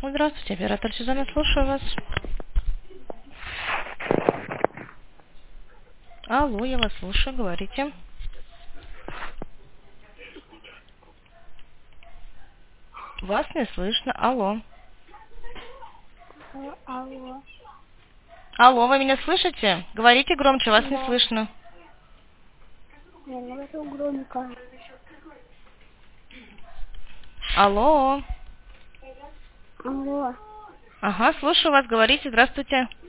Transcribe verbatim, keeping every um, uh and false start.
Здравствуйте, оператор Сюзанна, слушаю вас. Алло, я вас слушаю, говорите. Вас не слышно. Алло. Алло. Алло. Алло, вы меня слышите? Говорите громче, вас не Да. слышно. Я говорю громко. Алло. Алло. Ага, слушаю вас, говорите, здравствуйте.